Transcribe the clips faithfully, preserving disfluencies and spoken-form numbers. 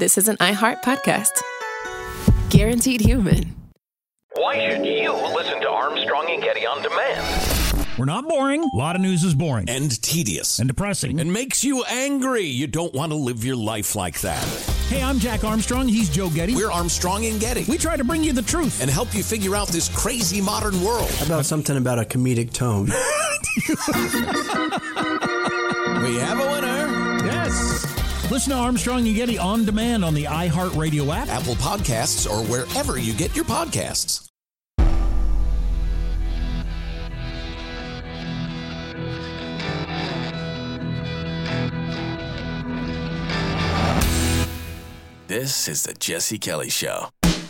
this is an iHeart podcast. Guaranteed human. Why should you listen to Armstrong and Getty on demand? We're not boring. A lot of news is boring. And tedious. And depressing. And makes you angry. You don't want to live your life like that. Hey, I'm Jack Armstrong. He's Joe Getty. We're Armstrong and Getty. We try to bring you the truth. And help you figure out this crazy modern world. How about something about a comedic tone? We have a winner. Yes. Listen to Armstrong and Getty on demand on the iHeartRadio app, Apple Podcasts, or wherever you get your podcasts. This is the Jesse Kelly Show.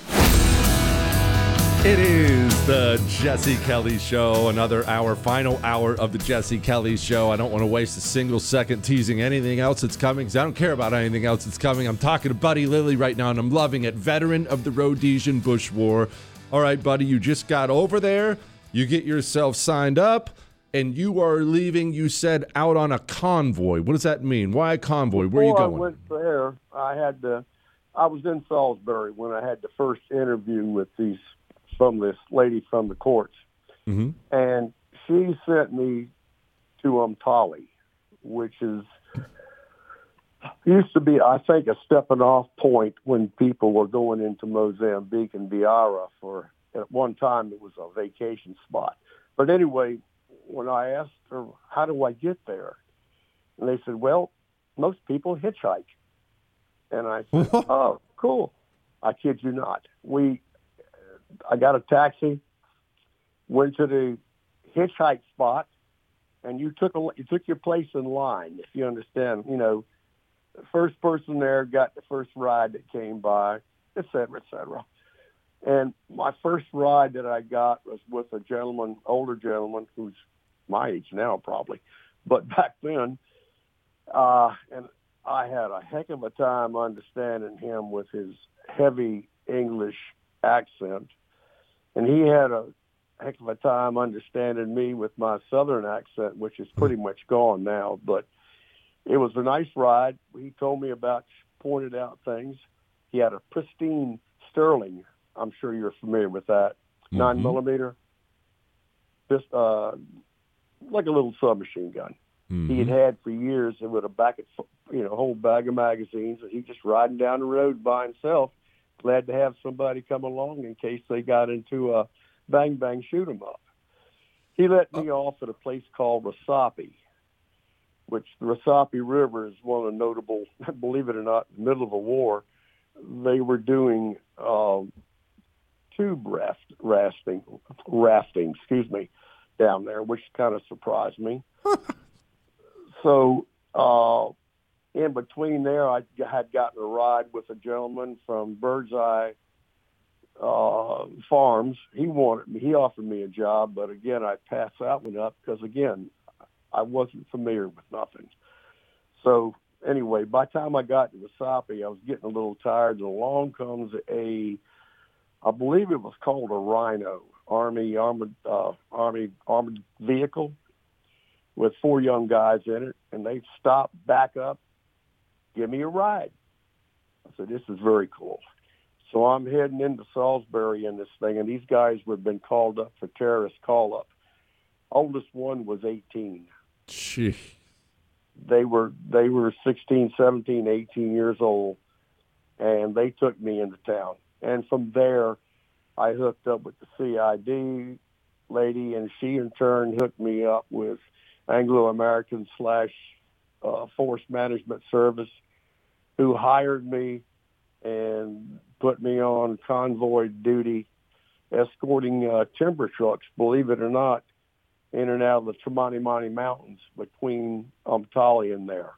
It is the Jesse Kelly Show, another hour, final hour of the Jesse Kelly Show. I don't want to waste a single second teasing anything else that's coming, because I don't care about anything else that's coming. I'm talking to Buddy Lilly right now, and I'm loving it. Veteran of the Rhodesian Bush War. All right, buddy, you just got over there. You get yourself signed up, and you are leaving, you said, out on a convoy. What does that mean? Why a convoy? Where are you Before going? I went there, I had to, I was in Salisbury when I had the first interview with these from this lady from the courts. Mm-hmm. And she sent me to Umtali, which is used to be, I think, a stepping off point when people were going into Mozambique and Beira for, at one time it was a vacation spot. But anyway, when I asked her, how do I get there? And they said, well, most people hitchhike. And I said, oh, cool. I kid you not. We, I got a taxi, went to the hitchhike spot, and you took a, you took your place in line, if you understand. You know, the first person there got the first ride that came by, et cetera, et cetera. And my first ride that I got was with a gentleman, older gentleman, who's my age now probably, but back then, uh, and I had a heck of a time understanding him with his heavy English accent. And he had a heck of a time understanding me with my southern accent, which is pretty much gone now. But it was a nice ride. He told me about, pointed out things. He had a pristine Sterling. I'm sure you're familiar with that. Mm-hmm. Nine millimeter. Just, uh, like a little submachine gun. Mm-hmm. He had had for years with a back, you know, whole bag of magazines, and he just riding down the road by himself. Glad to have somebody come along in case they got into a bang, bang, shoot 'em up. He let me off at a place called Rasapi, which the Rasapi River is one of the notable, believe it or not, in the middle of a war, they were doing um, tube raft, rafting, rafting, excuse me, down there, which kind of surprised me. So, uh, in between there, I had gotten a ride with a gentleman from Birdseye uh, Farms. He wanted me. He offered me a job, but again, I passed that one up because, again, I wasn't familiar with nothing. So anyway, by the time I got to Wasapi, I was getting a little tired, and along comes a, I believe it was called a Rhino, Army armored uh, Army armored vehicle with four young guys in it, and they stopped, back up, give me a ride. I said, this is very cool. So I'm heading into Salisbury in this thing, and these guys were been called up for terrorist call-up. Oldest one was eighteen. Gee. They were they were sixteen, seventeen, eighteen years old, and they took me into town. And from there, I hooked up with the C I D lady, and she in turn hooked me up with Anglo-American slash uh, Force Management Service, who hired me and put me on convoy duty, escorting uh, timber trucks, believe it or not, in and out of the Tremonti Mountains between Umtali and there.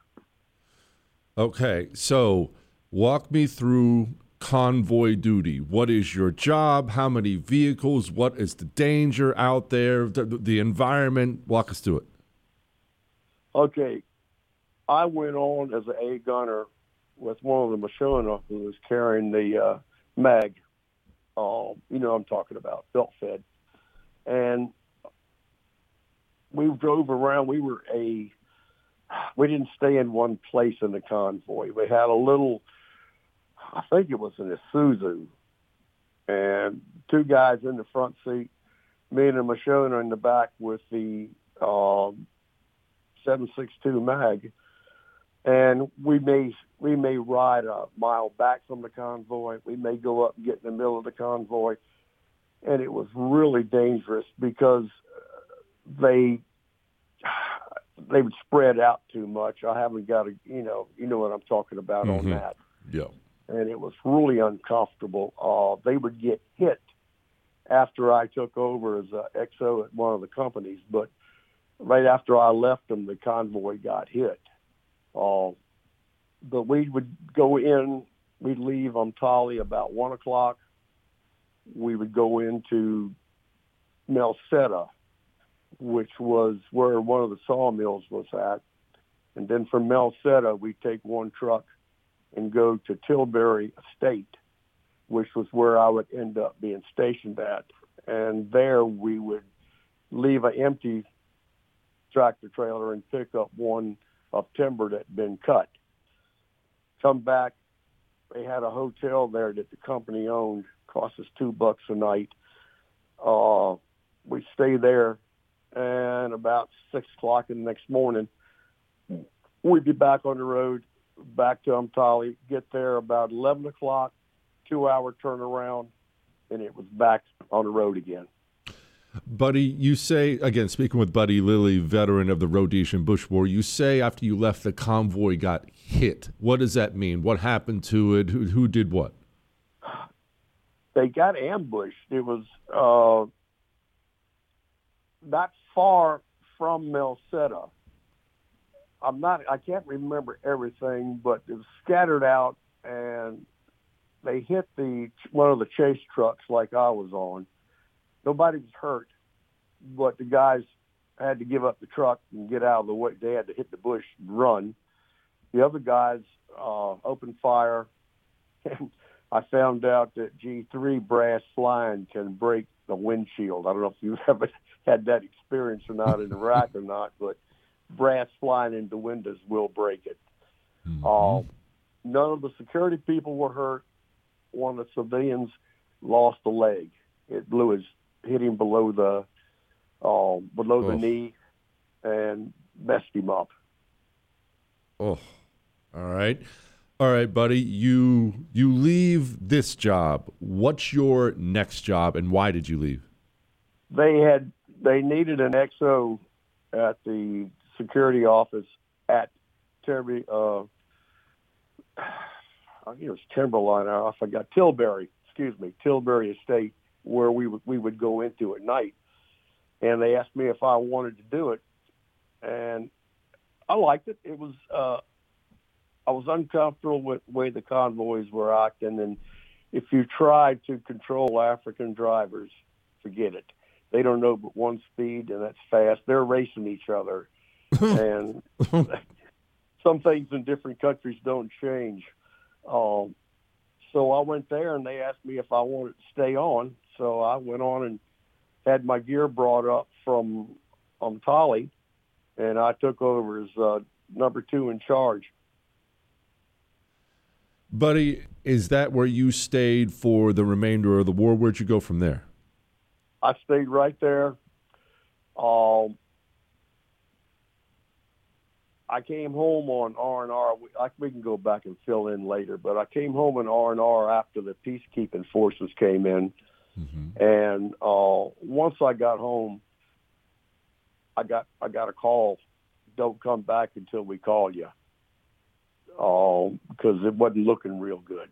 Okay, so walk me through convoy duty. What is your job? How many vehicles? What is the danger out there? The, the environment? Walk us through it. Okay, I went on as an A gunner with one of the Mashona who was carrying the uh, mag. Uh, you know what I'm talking about, belt fed. And we drove around. We were a, we didn't stay in one place in the convoy. We had a little I think it was an Isuzu, and two guys in the front seat, me and a Mashona in the back with the um, seven six two mag, and we may we may ride a mile back from the convoy. We may go up and get in the middle of the convoy, and it was really dangerous because they they would spread out too much. I haven't got a you know you know what I'm talking about Mm-hmm. on that. Yeah. And it was really uncomfortable. Uh, they would get hit after I took over as a X O at one of the companies, but right after I left them, the convoy got hit. Uh, but we would go in, we'd leave Umtali about one o'clock. We would go into Melceta, which was where one of the sawmills was at. And then from Melceta, we'd take one truck and go to Tilbury Estate, which was where I would end up being stationed at. And there we would leave an empty tractor trailer and pick up one of timber that had been cut. Come back, they had a hotel there that the company owned, cost us two bucks a night. Uh, we stay there, and about six o'clock in the next morning, we'd be back on the road, back to Umtali, get there about eleven o'clock, two-hour turnaround, and it was back on the road again. Buddy, you say, again, speaking with Buddy Lilly, veteran of the Rhodesian Bush War, you say after you left the convoy got hit. What does that mean? What happened to it? Who, who did what? They got ambushed. It was uh, not far from Melceta. I'm not, I can't remember everything, but it was scattered out, and they hit the one of the chase trucks like I was on. Nobody was hurt, but the guys had to give up the truck and get out of the way. They had to hit the bush and run. The other guys uh, opened fire, and I found out that G three brass line can break the windshield. I don't know if you've ever had that experience or not in Iraq or not, but brass flying into windows will break it. Mm-hmm. Uh, none of the security people were hurt. One of the civilians lost a leg. It blew his, hit him below the uh, below oh. the knee and messed him up. Oh, all right. All right, buddy. You you leave this job. What's your next job, and why did you leave? They had they needed an X O at the security office at Terry. Uh, I think it was Timberline. I forgot Tilbury. Excuse me, Tilbury Estate, where we would we would go into at night. And they asked me if I wanted to do it, and I liked it. It was uh, I was uncomfortable with the way the convoys were acting, and if you try to control African drivers, forget it. They don't know but one speed, and that's fast. They're racing each other, and some things in different countries don't change. Um, so I went there, and they asked me if I wanted to stay on. So I went on and had my gear brought up from Umtali, and I took over as uh, number two in charge. Buddy, is that where you stayed for the remainder of the war? Where'd you go from there? I stayed right there. Um, I came home on R and R. We, I, we can go back and fill in later, but I came home in R and R after the peacekeeping forces came in. Mm-hmm. And uh, once I got home, I got I got a call. Don't come back until we call you, uh, because it wasn't looking real good.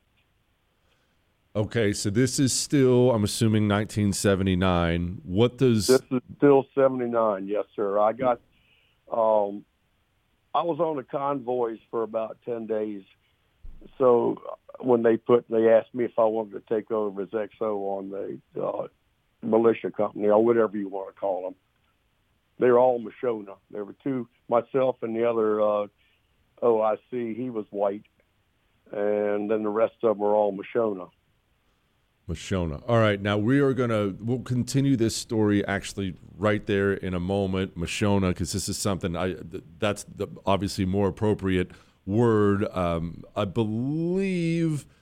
Okay, so this is still, I'm assuming, nineteen seventy-nine. What does... This is still seventy-nine, yes, sir. I got, um, I was on the convoys for about ten days. So when they put, they asked me if I wanted to take over as X O on the uh, militia company, or whatever you want to call them. They were all Mashona. There were two, myself and the other uh, O I C. He was white. And then the rest of them were all Mashona. Mashona. All right, now we are going to, we'll continue this story actually right there in a moment, Mashona, because this is something, I that's the obviously more appropriate word. Um, I believe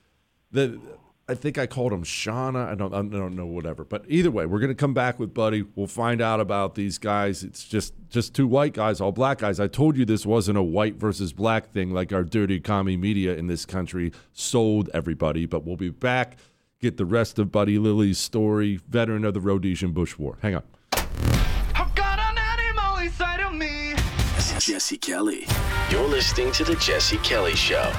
the I think I called him Shauna. I don't, I don't know, whatever. But either way, we're going to come back with Buddy. We'll find out about these guys. It's just, just two white guys, all black guys. I told you this wasn't a white versus black thing like our dirty commie media in this country sold everybody. But we'll be back, get the rest of Buddy Lilly's story, veteran of the Rhodesian Bush War. Hang on. I've got an animal inside of me. Jesse Kelly. You're listening to The Jesse Kelly Show.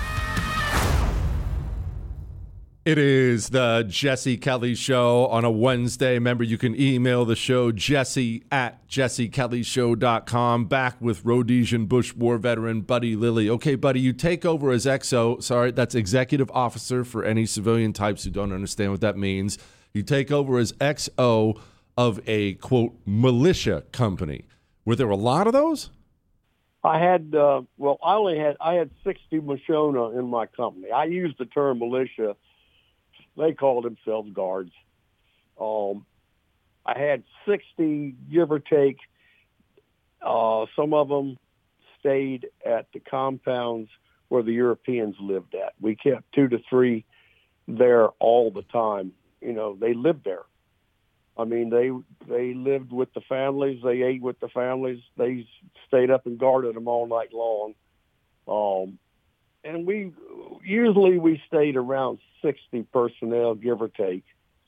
It is the Jesse Kelly Show on a Wednesday. Remember, you can email the show, jesse at jesse kelly show dot com. Back with Rhodesian Bush War veteran Buddy Lilly. Okay, Buddy, you take over as X O. Sorry, that's executive officer for any civilian types who don't understand what that means. You take over as X O of a, quote, militia company. Were there a lot of those? I had, uh, well, I only had, I had sixty Mashona in my company. I used the term militia. They called themselves guards. Um, I had sixty, give or take. Uh, some of them stayed at the compounds where the Europeans lived at. We kept two to three there all the time. You know, they lived there. I mean, they they lived with the families. They ate with the families. They stayed up and guarded them all night long. Um, and we usually we stayed around sixty personnel, give or take.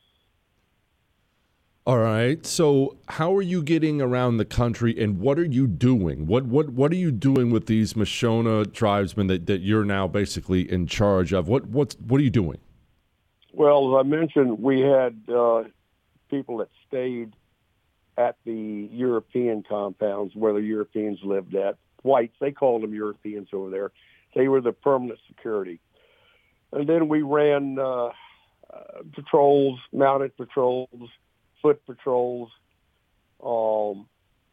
All right. So how are you getting around the country, and what are you doing? What what what are you doing with these Mashona tribesmen that, that you're now basically in charge of? What what what are you doing? Well, as I mentioned, we had uh, people that stayed at the European compounds where the Europeans lived at. Whites, they called them Europeans over there. They were the permanent security. And then we ran uh, uh, patrols, mounted patrols, foot patrols, um,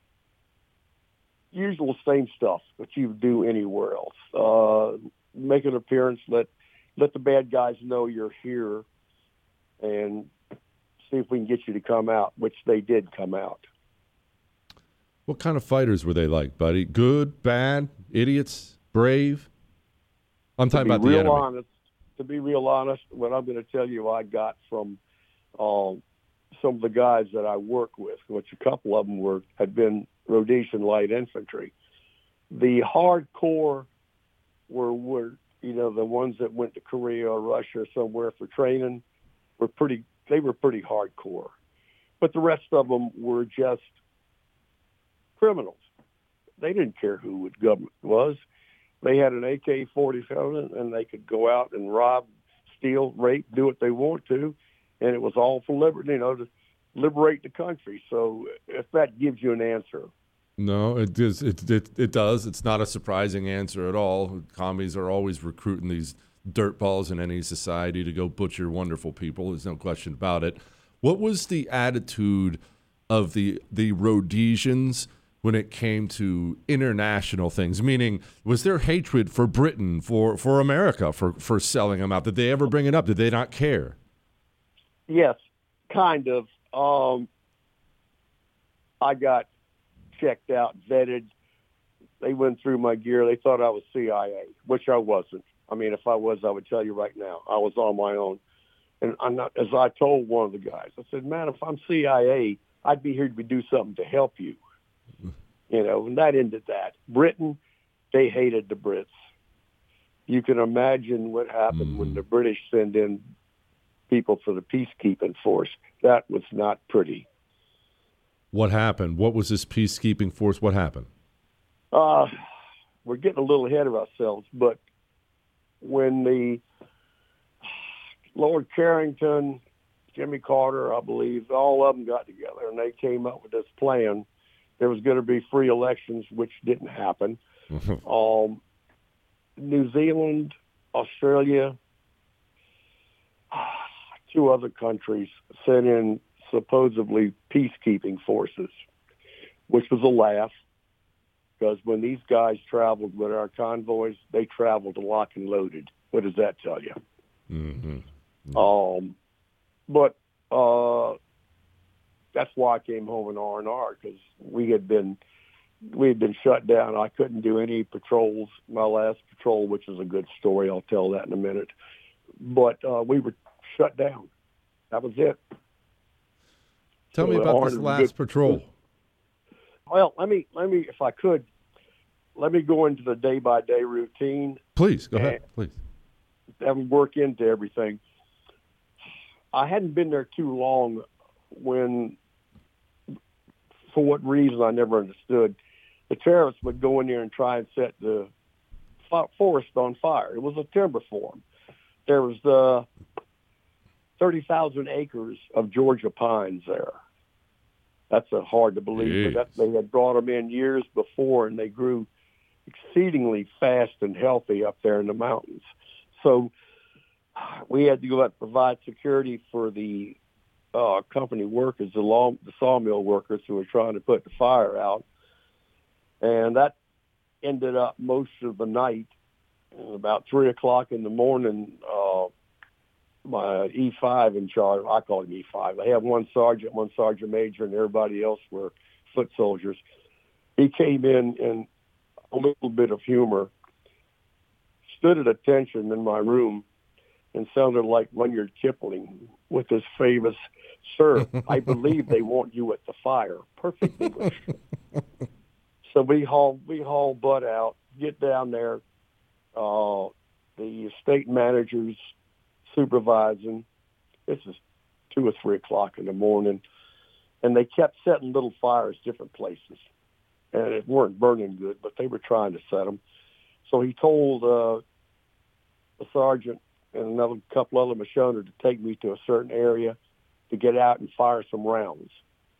usual same stuff that you do anywhere else. Uh, make an appearance, let let the bad guys know you're here, and see if we can get you to come out, which they did come out. What kind of fighters were they like, Buddy? Good, bad, idiots, brave? I'm talking about the enemy. Honest, to be real honest, what I'm going to tell you I got from um, some of the guys that I work with, which a couple of them were had been Rhodesian light infantry. The hardcore were, were, you know, the ones that went to Korea or Russia or somewhere for training were pretty, they were pretty hardcore. But the rest of them were just criminals. They didn't care who the government was. They had an A K forty-seven, and they could go out and rob, steal, rape, do what they want to, and it was all for liberty, you know, to liberate the country. So if that gives you an answer. No, it does. It, it, it does. It's not a surprising answer at all. Commies are always recruiting these dirtballs in any society to go butcher wonderful people. There's no question about it. What was the attitude of the the Rhodesians when it came to international things? Meaning, was there hatred for Britain, for, for America, for, for selling them out? Did they ever bring it up? Did they not care? Yes, kind of. Um, I got checked out, vetted. They went through my gear. They thought I was C I A, which I wasn't. I mean, if I was, I would tell you right now. I was on my own. And I'm not, as I told one of the guys, I said, man, if I'm C I A, I'd be here to do something to help you. You know, and that ended that. Britain, they hated the Brits. You can imagine what happened mm. when the British send in people for the peacekeeping force. That was not pretty. What happened? What was this peacekeeping force? What happened? Uh, we're getting a little ahead of ourselves, but when the Lord Carrington, Jimmy Carter, I believe, all of them got together and they came up with this plan. There was going to be free elections, which didn't happen. um, New Zealand, Australia, two other countries sent in supposedly peacekeeping forces, which was a laugh because when these guys traveled with our convoys, they traveled lock and loaded. What does that tell you? Mm-hmm. Um, but uh, that's why I came home in R and R, because we had been we had been shut down. I couldn't do any patrols. My last patrol, which is a good story, I'll tell that in a minute. but uh, we were shut down. That was it. Tell so, me about uh, this last good, patrol. Well, let me let me if I could let me go into the day by day routine. Please go ahead. Please. And work into everything. I hadn't been there too long when, for what reason I never understood, the terrorists would go in there and try and set the forest on fire. It was a timber farm. There was uh, thirty thousand acres of Georgia pines there. That's uh, hard to believe, Jeez. but that, they had brought them in years before, and they grew exceedingly fast and healthy up there in the mountains. So we had to go out and provide security for the uh, company workers, the, law, the sawmill workers who were trying to put the fire out. And that ended up most of the night. About three o'clock in the morning, uh, my E five in charge, I call him E five. I have one sergeant, one sergeant major, and everybody else were foot soldiers. He came in in a little bit of humor, stood at attention in my room, and sounded like Rudyard Kipling with his famous, "Sir, I believe they want you at the fire." Perfect English. So we haul we haul butt out, get down there. Uh, the state managers supervising. This is two or three o'clock in the morning, and they kept setting little fires different places, and it weren't burning good, but they were trying to set them. So he told uh, the sergeant and another couple other Mashona to take me to a certain area to get out and fire some rounds,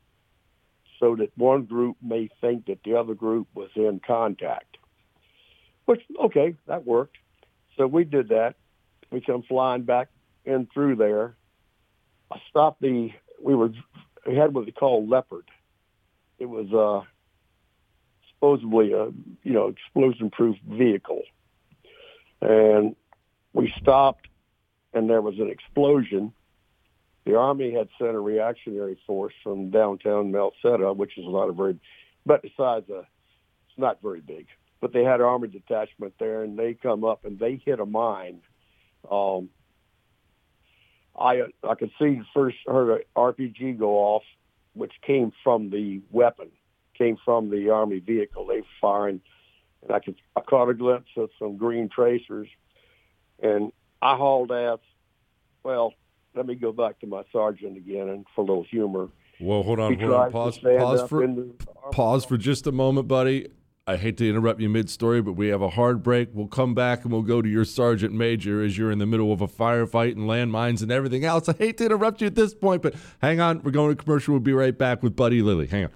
so that one group may think that the other group was in contact. Which, okay, that worked. So we did that. We come flying back in through there. I stopped the, we were, we had what they call Leopard. It was uh, supposedly a, you know, explosion-proof vehicle. And we stopped, and there was an explosion. The Army had sent a reactionary force from downtown Melceta, which is not a very, but the size of, it's not very big. But they had an armored detachment there, and they come up and they hit a mine. Um, I I could see first heard an R P G go off, which came from the weapon, came from the Army vehicle. They were firing, and I could I caught a glimpse of some green tracers, and I hauled ass. Well, let me go back to my sergeant again, and for a little humor. Well, hold on, he hold on. Pause, pause for pause for just a moment, buddy. I hate to interrupt you mid-story, but we have a hard break. We'll come back and we'll go to your sergeant major as you're in the middle of a firefight and landmines and everything else. I hate to interrupt you at this point, but hang on. We're going to commercial. We'll be right back with Buddy Lilly. Hang on.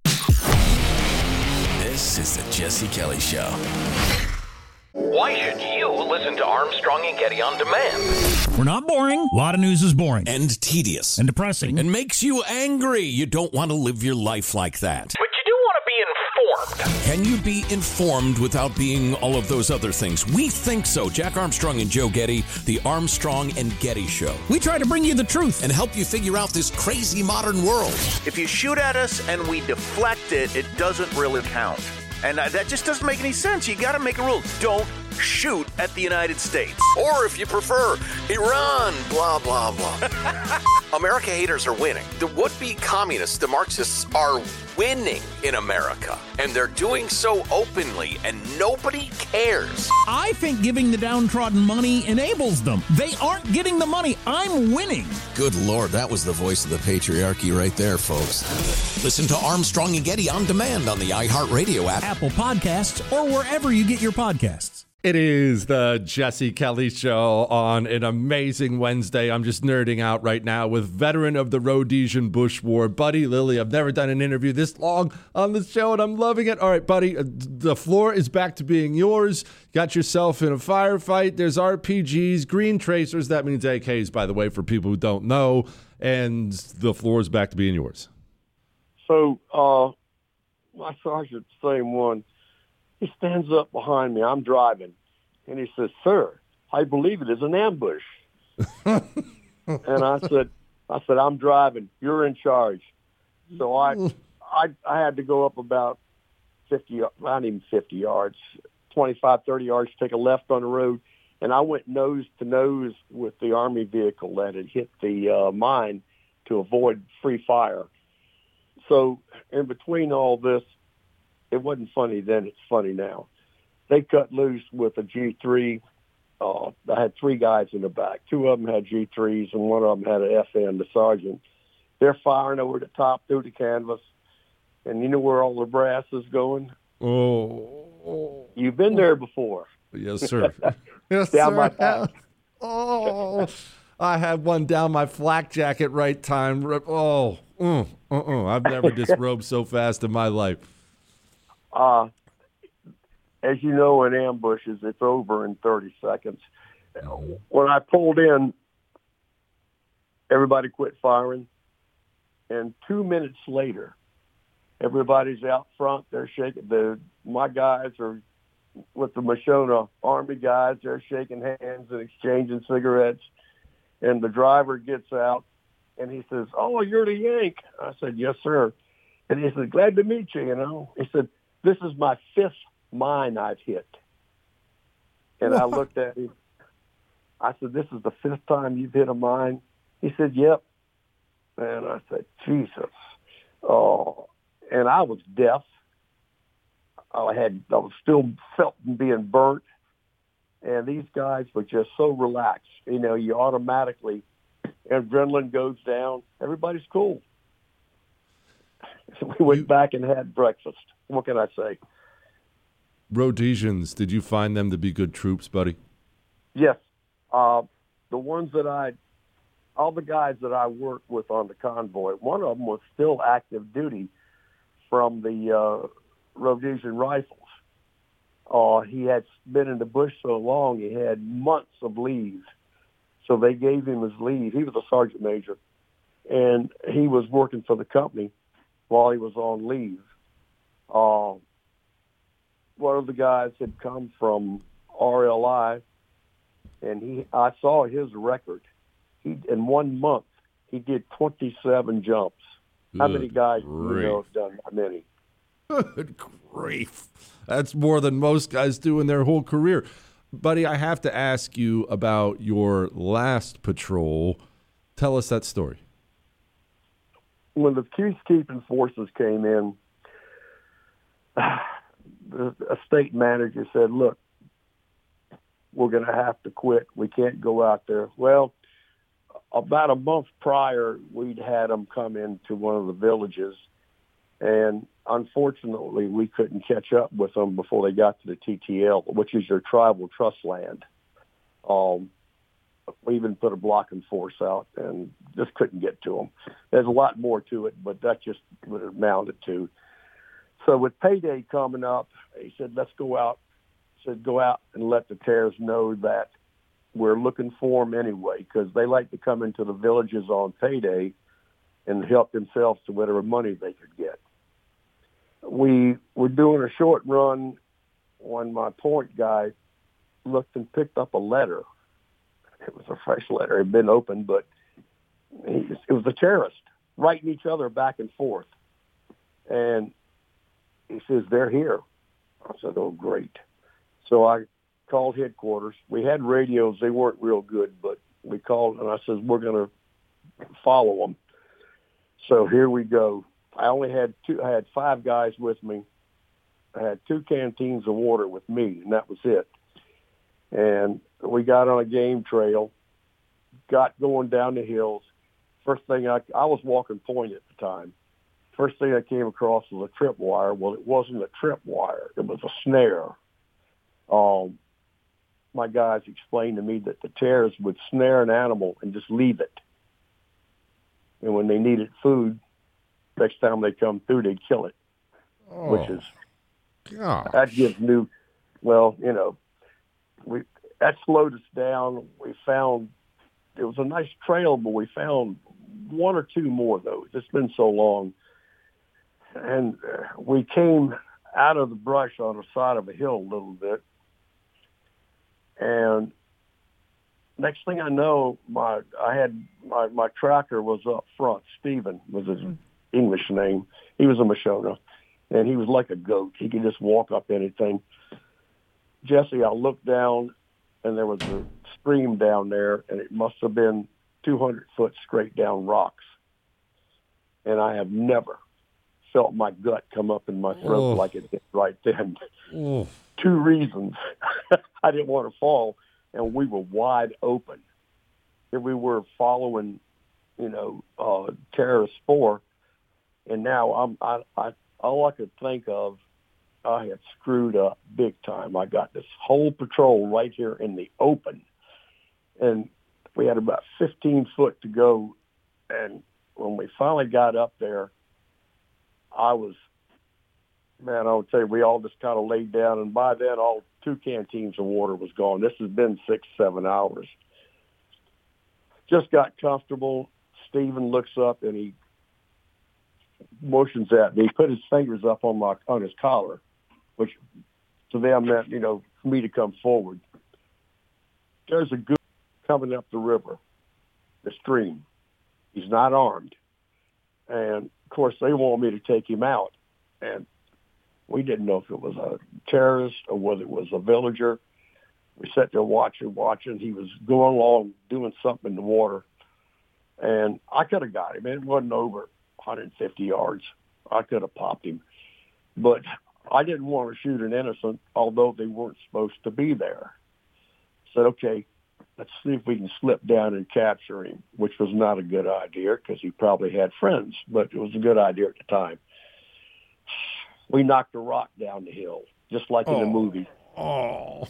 This is the Jesse Kelly Show. Why should you listen to Armstrong and Getty on demand? We're not boring. A lot of news is boring. And tedious. And depressing. And makes you angry. You don't want to live your life like that. But you do want to be informed. Can you be informed without being all of those other things? We think so. Jack Armstrong and Joe Getty, the Armstrong and Getty Show. We try to bring you the truth. And help you figure out this crazy modern world. If you shoot at us and we deflect it, it doesn't really count. And uh, that just doesn't make any sense. You got to make a rule. Don't shoot at the United States. Or if you prefer, Iran, blah, blah, blah. America haters are winning. The would-be communists, the Marxists, are winning in America. And they're doing so openly, and nobody cares. I think giving the downtrodden money enables them. They aren't getting the money. I'm winning. Good Lord, that was the voice of the patriarchy right there, folks. Listen to Armstrong and Getty on demand on the iHeartRadio app, Apple Podcasts, or wherever you get your podcasts. It is the Jesse Kelly Show on an amazing Wednesday. I'm just nerding out right now with veteran of the Rhodesian Bush War, Buddy Lilly. I've never done an interview this long on the show, and I'm loving it. All right, Buddy, the floor is back to being yours. Got yourself in a firefight. There's R P Gs, green tracers. That means A Ks, by the way, for people who don't know. And the floor is back to being yours. So uh, my sergeant, same one, he stands up behind me. I'm driving. And he says, "Sir, I believe it is an ambush." And I said, I said, "I'm driving. You're in charge." So I, I, I had to go up about fifty, not even fifty yards, twenty-five, thirty yards, take a left on the road. and I went nose to nose with the Army vehicle that had hit the uh, mine to avoid free fire. So in between all this, it wasn't funny then, it's funny now. They cut loose with a G three. Uh, I had three guys in the back. Two of them had G threes, and one of them had an F N, the sergeant. They're firing over the top through the canvas. And you know where all the brass is going? Oh. You've been there before. Yes, sir. Yes, Down sir. my back. Oh, I had one down my flak jacket right time. Oh, uh, uh, uh. I've never disrobed so fast in my life. Uh, as you know, in ambushes, it's over in thirty seconds. When I pulled in, everybody quit firing. And two minutes later, everybody's out front. They're shaking. The my guys are with the Mashona Army guys. They're shaking hands and exchanging cigarettes. And the driver gets out, and he says, "Oh, you're the Yank." I said, "Yes, sir." And he said, "Glad to meet you." You know, he said, "This is my fifth mine I've hit." And what? I looked at him. I said, "This is the fifth time you've hit a mine?" He said, "Yep." And I said, "Jesus." Oh, and I was deaf. I had, I was still felt being burnt. And these guys were just so relaxed. You know, you automatically, adrenaline goes down. Everybody's cool. So we went you, back and had breakfast. What can I say? Rhodesians, did you find them to be good troops, buddy? Yes. Uh, the ones that I, all the guys that I worked with on the convoy, one of them was still active duty from the uh, Rhodesian Rifles. Uh, he had been in the bush so long, he had months of leave. So they gave him his leave. He was a sergeant major, and he was working for the company while he was on leave. Uh, one of the guys had come from R L I, and he I saw his record. He in one month he did twenty-seven jumps. Good How many guys do you know have done that many? Good grief. That's more than most guys do in their whole career. Buddy, I have to ask you about your last patrol. Tell us that story. When the peacekeeping forces came in, the state manager said, "Look, we're going to have to quit. We can't go out there." Well, about a month prior, we'd had them come into one of the villages, and unfortunately, we couldn't catch up with them before they got to the T T L, which is your tribal trust land. Um, we even put a blocking force out and just couldn't get to them. There's a lot more to it, but that's just what it amounted to. So with payday coming up, he said, "Let's go out." He said, "Go out and let the Terrors know that we're looking for them anyway, because they like to come into the villages on payday and help themselves to whatever money they could get." We were doing a short run when my point guy looked and picked up a letter. It was a fresh letter. It had been opened, but he, it was a terrorist writing each other back and forth. And he says, "They're here." I said, "Oh, great." So I called headquarters. We had radios. They weren't real good, but we called, and I said, "We're going to follow them." So here we go. I only had two. I had five guys with me. I had two canteens of water with me, and that was it. And we got on a game trail, got going down the hills. First thing I, I was walking point at the time. First thing I came across was a tripwire. Well, it wasn't a tripwire. It was a snare. Um, my guys explained to me that the Terrors would snare an animal and just leave it. And when they needed food, next time they come through, they'd kill it, oh, which is, gosh. That gives new, well, you know, we that slowed us down. We found, it was a nice trail, but we found one or two more, though. It's been so long. And uh, we came out of the brush on the side of a hill a little bit. And next thing I know, my I had my, my tracker was up front. Stephen was his mm-hmm. English name. He was a Mashona, and he was like a goat. He could just walk up anything. Jesse, I looked down, and there was a stream down there, and it must have been two hundred foot straight down rocks. And I have never felt my gut come up in my throat oh. like it did right then. Oh. Two reasons. I didn't want to fall, and we were wide open. And we were following, you know, uh, terrorist four, and now I'm, I, I, all I could think of, I had screwed up big time. I got this whole patrol right here in the open, and we had about fifteen foot to go, and when we finally got up there, I was, man, I would say we all just kind of laid down, and by then all two canteens of water was gone. This has been six, seven hours. Just got comfortable. Stephen looks up, and he motions at me. He put his fingers up on my on his collar, which to them meant, you know, for me to come forward. There's a goose coming up the river, the stream. He's not armed. And, of course, they want me to take him out. And we didn't know if it was a terrorist or whether it was a villager. We sat there watching, watching. He was going along doing something in the water. And I could have got him. It wasn't over one hundred fifty yards. I could have popped him. But I didn't want to shoot an innocent, although they weren't supposed to be there. Said, okay, let's see if we can slip down and capture him, which was not a good idea because he probably had friends, but it was a good idea at the time. We knocked a rock down the hill, just like oh. in the movie. Oh.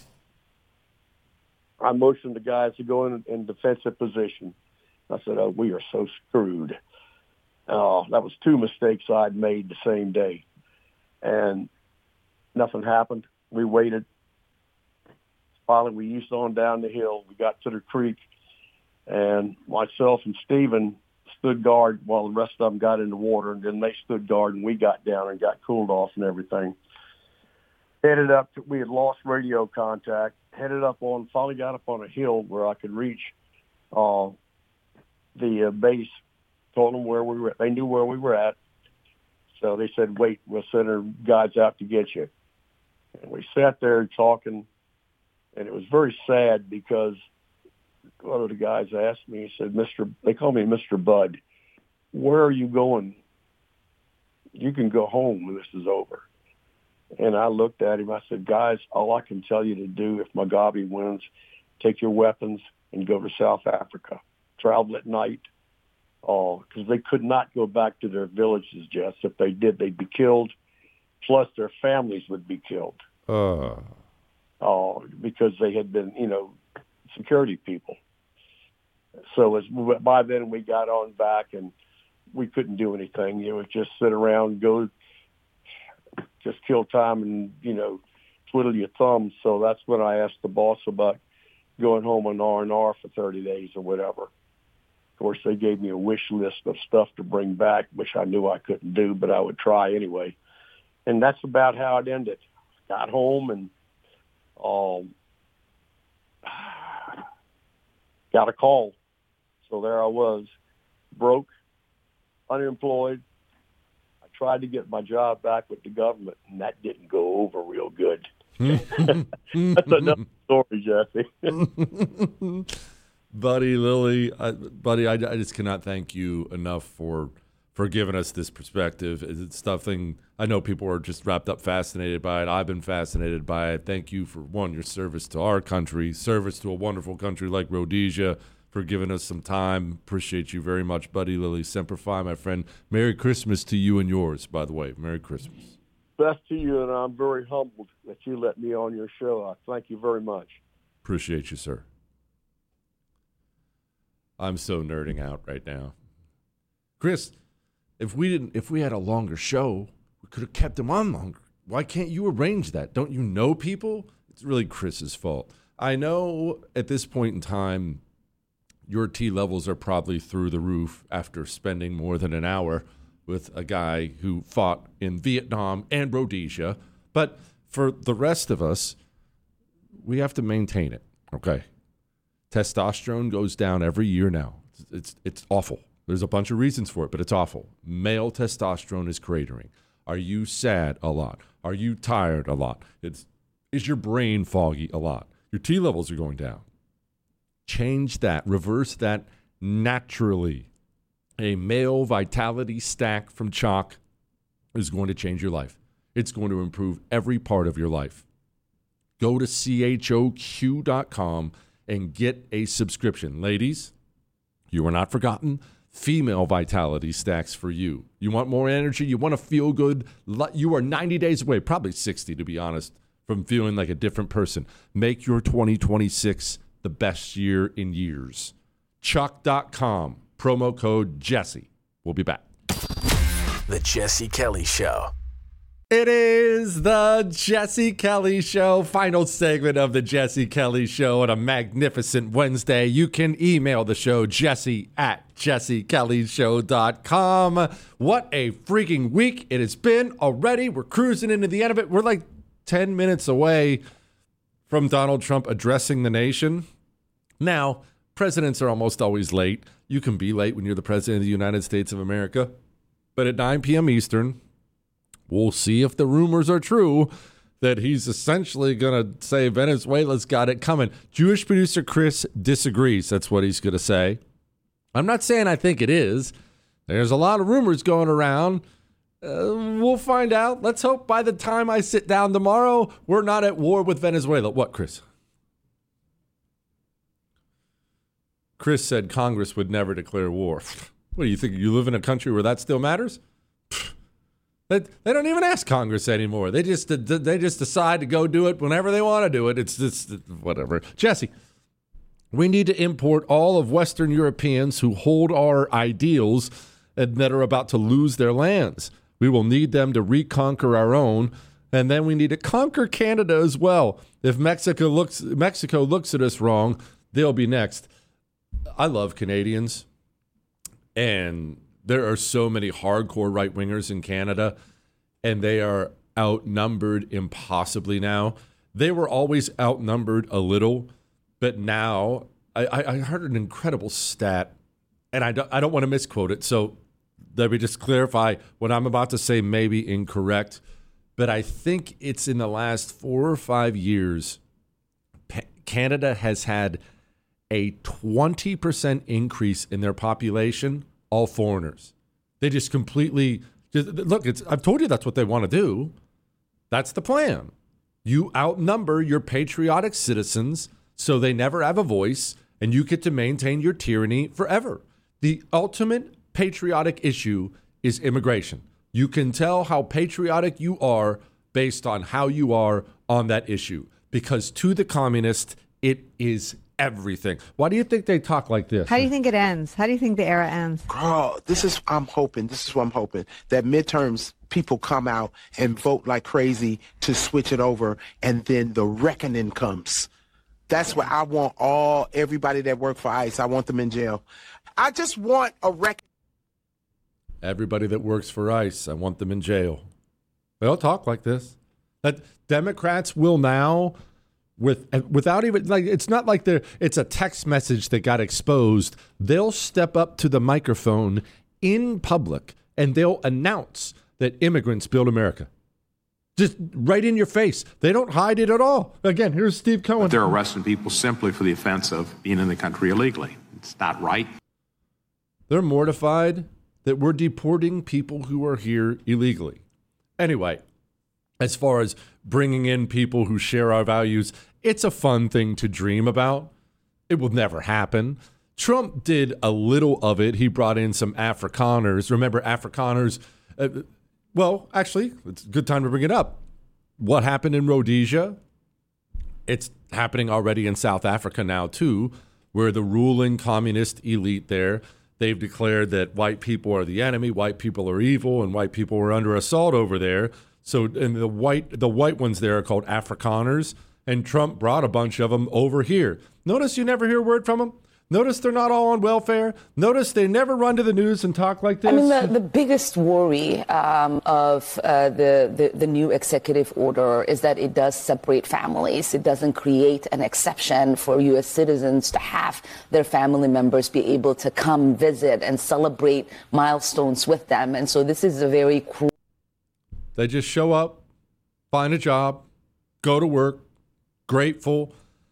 I motioned the guys to go in, in defensive position. I said, oh, we are so screwed. Uh, that was two mistakes I'd made the same day. And nothing happened. We waited. Finally, we eased on down the hill. We got to the creek, and myself and Stephen stood guard while the rest of them got in the water, and then they stood guard, and we got down and got cooled off and everything. Headed up, to, we had lost radio contact, headed up on, finally got up on a hill where I could reach uh, the uh, base, told them where we were. They knew where we were at. So they said, wait, we'll send our guys out to get you. And we sat there talking, and it was very sad because one of the guys asked me, he said, Mister they call me Mister Bud, where are you going? You can go home when this is over. And I looked at him, I said, guys, all I can tell you to do if Mugabe wins, take your weapons and go to South Africa. Travel at night, because uh, they could not go back to their villages, Jess. If they did, they'd be killed, plus their families would be killed. Uh. Uh, because they had been, you know, security people. So as by then we got on back and we couldn't do anything. You know, just sit around, go, just kill time and, you know, twiddle your thumbs. So that's when I asked the boss about going home on R and R for thirty days or whatever. Of course, they gave me a wish list of stuff to bring back, which I knew I couldn't do, but I would try anyway. And that's about how it ended. Got home and Um, got a call. So there I was, broke, unemployed. I tried to get my job back with the government, and that didn't go over real good. That's another story, Jesse. Buddy, Lily, uh, buddy, I, I just cannot thank you enough for for giving us this perspective. It's something I know people are just wrapped up, fascinated by it. I've been fascinated by it. Thank you for, one, your service to our country, service to a wonderful country like Rhodesia, for giving us some time. Appreciate you very much, Buddy Lily. Semper Fi, my friend. Merry Christmas to you and yours, by the way. Merry Christmas. Best to you, and I'm very humbled that you let me on your show. I thank you very much. Appreciate you, sir. I'm so nerding out right now. Chris, If we didn't, if we had a longer show, we could have kept him on longer. Why can't you arrange that? Don't you know people? It's really Chris's fault. I know at this point in time, your T levels are probably through the roof after spending more than an hour with a guy who fought in Vietnam and Rhodesia. But for the rest of us, we have to maintain it. Okay. Testosterone goes down every year now. It's it's, it's awful. There's a bunch of reasons for it, but it's awful. Male testosterone is cratering. Are you sad a lot? Are you tired a lot? It's, is your brain foggy a lot? Your T levels are going down. Change that. Reverse that naturally. A male vitality stack from Choq is going to change your life. It's going to improve every part of your life. Go to C H O Q dot com and get a subscription. Ladies, you are not forgotten. Female vitality stacks for you. You want more energy? You want to feel good? You are ninety days away, probably sixty to be honest, from feeling like a different person. Make your twenty twenty-six the best year in years. Choq dot com, promo code Jesse. We'll be back. The Jesse Kelly Show. It is the Jesse Kelly Show, final segment of the Jesse Kelly Show on a magnificent Wednesday. You can email the show, jesse at jesse kelly show dot com. What a freaking week it has been already. We're cruising into the end of it. We're like ten minutes away from Donald Trump addressing the nation. Now, presidents are almost always late. You can be late when you're the president of the United States of America. But at nine p.m. Eastern, we'll see if the rumors are true that he's essentially going to say Venezuela's got it coming. Jewish producer Chris disagrees. That's what he's going to say. I'm not saying I think it is. There's a lot of rumors going around. Uh, we'll find out. Let's hope by the time I sit down tomorrow, we're not at war with Venezuela. What, Chris? Chris said Congress would never declare war. What do you think? You live in a country where that still matters? They, they don't even ask Congress anymore. They just they just decide to go do it whenever they want to do it. It's just whatever. Jesse, we need to import all of Western Europeans who hold our ideals and that are about to lose their lands. We will need them to reconquer our own, and then we need to conquer Canada as well. If Mexico looks Mexico looks at us wrong, they'll be next. I love Canadians, and there are so many hardcore right-wingers in Canada, and they are outnumbered impossibly now. They were always outnumbered a little, but now I, I heard an incredible stat, and I don't, I don't want to misquote it, so let me just clarify what I'm about to say may be incorrect, but I think it's in the last four or five years, Canada has had a twenty percent increase in their population, all foreigners. They just completely, just, look, it's, I've told you that's what they want to do. That's the plan. You outnumber your patriotic citizens so they never have a voice, and you get to maintain your tyranny forever. The ultimate patriotic issue is immigration. You can tell how patriotic you are based on how you are on that issue, because to the communist, it is everything. Why do you think they talk like this? How do you think it ends? How do you think the era ends? Girl, this is, I'm hoping, this is what I'm hoping, that midterms people come out and vote like crazy to switch it over, and then the reckoning comes. That's what I want all, everybody that worked for ICE, I want them in jail. I just want a reckoning. Everybody that works for ICE, I want them in jail. They all talk like this. That Democrats will now, with without even, like, it's not like they're, it's a text message that got exposed. They'll step up to the microphone in public and they'll announce that immigrants build America. Just right in your face. They don't hide it at all. Again, here's Steve Cohen. But they're arresting people simply for the offense of being in the country illegally. It's not right. They're mortified that we're deporting people who are here illegally. Anyway, as far as bringing in people who share our values, it's a fun thing to dream about. It will never happen. Trump did a little of it. He brought in some Afrikaners. Remember Afrikaners? Uh, well, actually, it's a good time to bring it up. What happened in Rhodesia? It's happening already in South Africa now, too, where the ruling communist elite there, they've declared that white people are the enemy, white people are evil, and white people are under assault over there. So, and the white the white ones there are called Afrikaners, and Trump brought a bunch of them over here. Notice you never hear a word from them. Notice they're not all on welfare. Notice they never run to the news and talk like this. I mean, the, the biggest worry um, of uh, the, the, the new executive order is that it does separate families. It doesn't create an exception for U S citizens to have their family members be able to come visit and celebrate milestones with them. And so this is a very cruel. They just show up, find a job, go to work, grateful.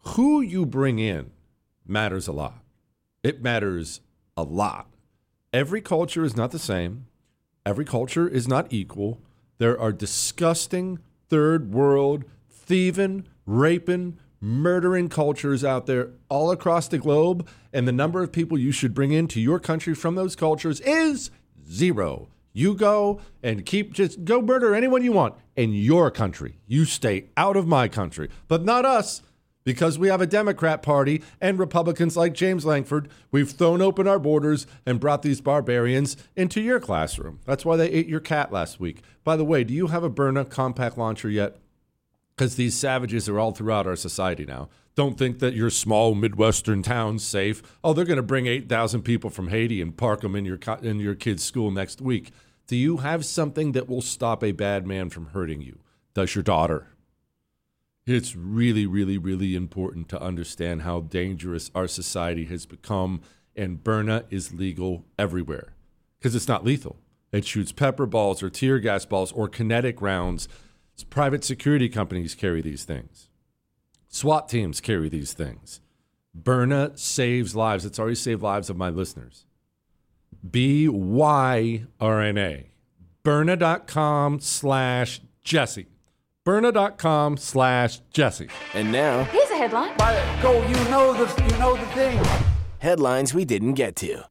who you bring in matters a lot. It matters a lot. Every culture is not the same. Every culture is not equal. There are disgusting third world, thieving, raping, murdering cultures out there all across the globe. And the number of people you should bring into your country from those cultures is zero. You go and keep, just go murder anyone you want in your country. You stay out of my country, but not us. Because we have a Democrat Party and Republicans like James Langford, we've thrown open our borders and brought these barbarians into your classroom. That's why they ate your cat last week. By the way, do you have a Byrna compact launcher yet? Because these savages are all throughout our society now. Don't think that your small Midwestern town's safe. Oh, they're going to bring eight thousand people from Haiti and park them in your co- in your kid's school next week. Do you have something that will stop a bad man from hurting you? Does your daughter? It's really, really, really important to understand how dangerous our society has become, and Byrna is legal everywhere because it's not lethal. It shoots pepper balls or tear gas balls or kinetic rounds. Private security companies carry these things. SWAT teams carry these things. Byrna saves lives. It's already saved lives of my listeners. B Y R N A. Byrna.com slash Jesse. Byrna.com slash Jesse. And now, here's a headline. By go, you know the you know the thing. Headlines we didn't get to.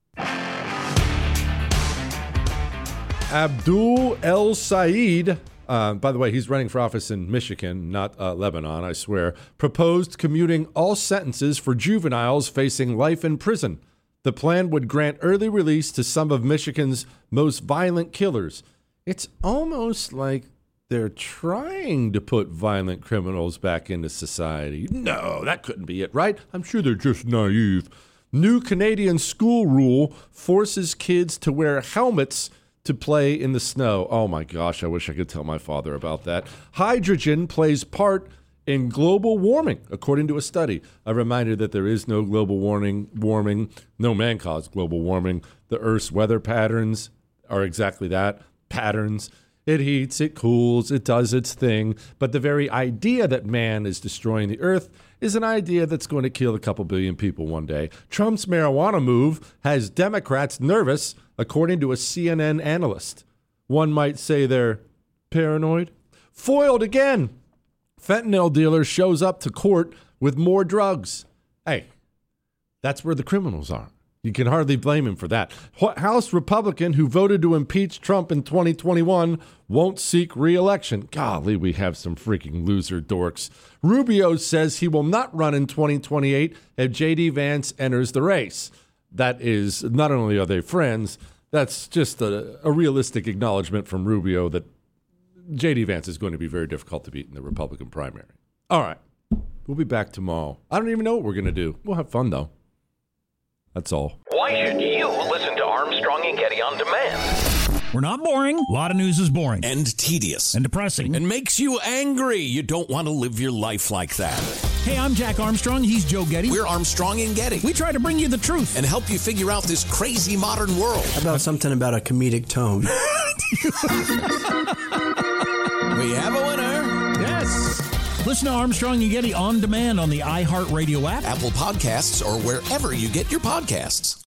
Abdul El Said, uh, by the way, he's running for office in Michigan, not uh, Lebanon, I swear, proposed commuting all sentences for juveniles facing life in prison. The plan would grant early release to some of Michigan's most violent killers. It's almost like they're trying to put violent criminals back into society. No, that couldn't be it, right? I'm sure they're just naive. New Canadian school rule forces kids to wear helmets to play in the snow. Oh my gosh, I wish I could tell my father about that. Hydrogen plays part in global warming, according to a study. A reminder that there is no global warming, warming, no man-caused global warming. The Earth's weather patterns are exactly that, patterns. It heats, it cools, it does its thing. But the very idea that man is destroying the earth is an idea that's going to kill a couple billion people one day. Trump's marijuana move has Democrats nervous, according to a C N N analyst. One might say they're paranoid. Foiled again. Fentanyl dealer shows up to court with more drugs. Hey, that's where the criminals are. You can hardly blame him for that. House Republican who voted to impeach Trump in twenty twenty-one won't seek re-election. Golly, we have some freaking loser dorks. Rubio says he will not run in twenty twenty-eight if J D Vance enters the race. That is, not only are they friends, that's just a, a realistic acknowledgement from Rubio that J D Vance is going to be very difficult to beat in the Republican primary. All right, we'll be back tomorrow. I don't even know what we're going to do. We'll have fun, though. That's all. Why should you listen to Armstrong and Getty on demand? We're not boring. A lot of news is boring. And tedious. And depressing. And makes you angry. You don't want to live your life like that. Hey, I'm Jack Armstrong. He's Joe Getty. We're Armstrong and Getty. We try to bring you the truth. And help you figure out this crazy modern world. How about something about a comedic tone? We have a winner. Yes. Listen to Armstrong and Getty on demand on the iHeartRadio app, Apple Podcasts, or wherever you get your podcasts.